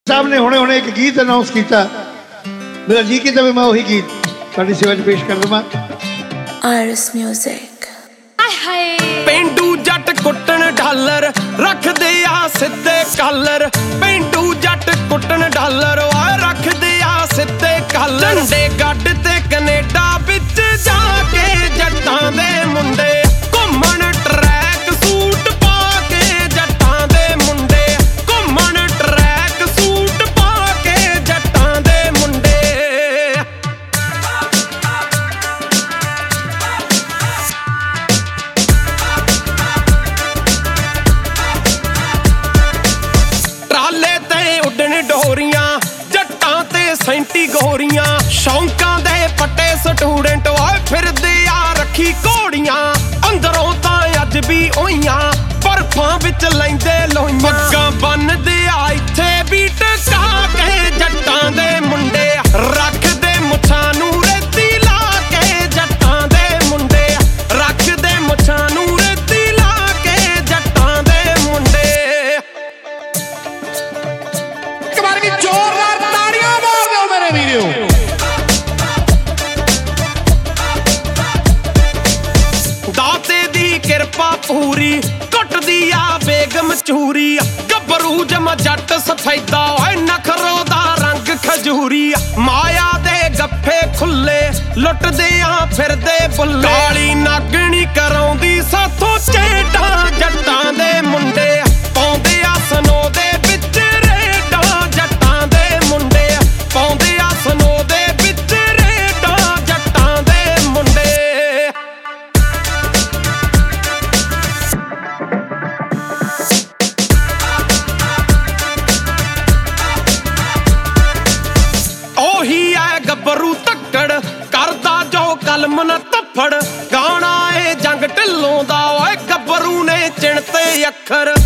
साहब ने हुणे हुणे एक गीत अनाउंस किया, मेरा जी किता भी मैं वही गीत साडी सेवा च पेश कर दवां। RS music. पेंडू जट कुट्टन डालर रखदे आ सिद्धे कालर, पेंडू जट कुट्टन डालर रखदे आ सिद्धे कालर। झंडे गड्ड ते कनेडा विच जाके जट्टां दे मुंडे घुम्मण ट्रैक सूट पा के, जट्टां दे मुंडे घुम्मण ट्रैक सूट पा के, जट्टां दे मुंडे। ट्राले ते उड्डण डोरियां जट्टां ते सैंती गोरियां, शौंकां दे पट्टे स्टूडेंट फिरदे आ रखी घोड़ियां। अंदरों तां अज भी ओइयां बर्फां विच लैंदे लोइयां, पग्गां बन्नदे आ इत्थे भी टका के, जट्टां दे मुंडे रखदे मुछां नूं रेती ला के, जट्टां दे मुंडे रखदे मुछां नूं रेती ला के, जट्टां दे मुंडे। एक बार भी जोरदार ताड़ियां मार दो मेरे वीडियो। दाते दी किरपा पूरी कुटदी आ बेगम चूरी, गब्बरू जमा जट सफेदा नखरो दा रंग खजूरी। माया दे गप्फे खुले लुटदे आ फिरदे बुल्ले, काली नागणी कराउंदी साथों चेडा, जट्टां दे मुंडे पाउंदे आ सनो दे विच रेडा, जट्टां दे मुंडे पाउंदे आ सनो दे विच रेडा, जट्टां दे मुंडे। ओही है गब्बरू तक्कड़ करदा जो कलम न तफड़, गाना ए जंग ढिल्लों दा गब्बरू ने चिणते अखर।